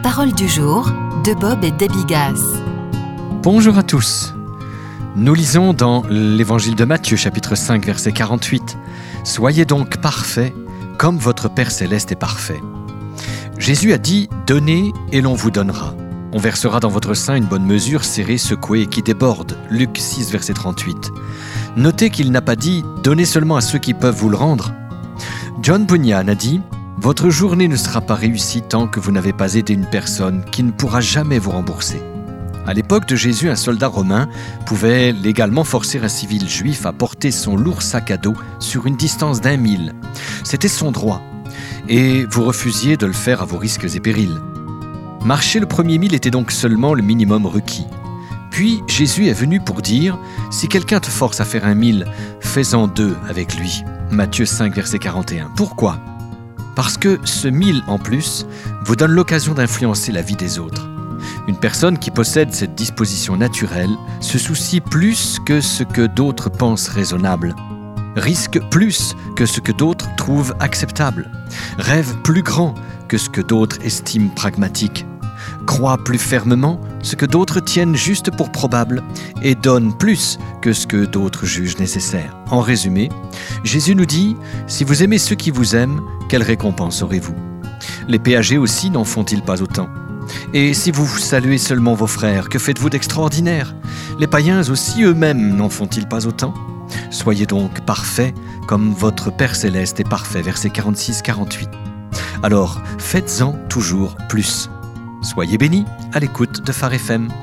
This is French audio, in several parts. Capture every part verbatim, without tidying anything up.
Parole du jour de Bob et Debbie Gass. Bonjour à tous. Nous lisons dans l'Évangile de Matthieu, chapitre cinq, verset quarante-huit. « Soyez donc parfaits, comme votre Père céleste est parfait. » Jésus a dit « Donnez et l'on vous donnera. On versera dans votre sein une bonne mesure, serrée, secouée et qui déborde. » Luc six, verset trente-huit. Notez qu'il n'a pas dit « Donnez seulement à ceux qui peuvent vous le rendre ». John Bunyan a dit « Votre journée ne sera pas réussie tant que vous n'avez pas aidé une personne qui ne pourra jamais vous rembourser. » À l'époque de Jésus, un soldat romain pouvait légalement forcer un civil juif à porter son lourd sac à dos sur une distance d'un mille. C'était son droit, et vous refusiez de le faire à vos risques et périls. Marcher le premier mille était donc seulement le minimum requis. Puis Jésus est venu pour dire « Si quelqu'un te force à faire un mille, fais-en deux avec lui. » Matthieu cinq, verset quarante et un. Pourquoi ? Parce que ce mille en plus vous donne l'occasion d'influencer la vie des autres. Une personne qui possède cette disposition naturelle se soucie plus que ce que d'autres pensent raisonnable, risque plus que ce que d'autres trouvent acceptable, rêve plus grand que ce que d'autres estiment pragmatique, croit plus fermement ce que d'autres tiennent juste pour probable et donne plus que ce que d'autres jugent nécessaire. En résumé, Jésus nous dit « Si vous aimez ceux qui vous aiment, quelle récompense aurez-vous » Les péagers aussi n'en font-ils pas autant ? Et si vous saluez seulement vos frères, que faites-vous d'extraordinaire ? Les païens aussi eux-mêmes n'en font-ils pas autant ? Soyez donc parfaits comme votre Père céleste est parfait. Versets quarante-six quarante-huit. Alors, faites-en toujours plus. Soyez bénis à l'écoute de Phare F M.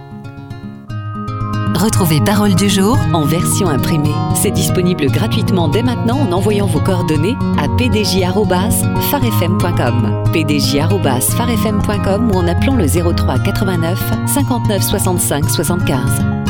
Retrouvez Parole du jour en version imprimée. C'est disponible gratuitement dès maintenant en envoyant vos coordonnées à p d j arobase phare f m point com, p d j arobase phare f m point com ou en appelant le zéro trois quatre-vingt-neuf cinquante-neuf soixante-cinq soixante-quinze.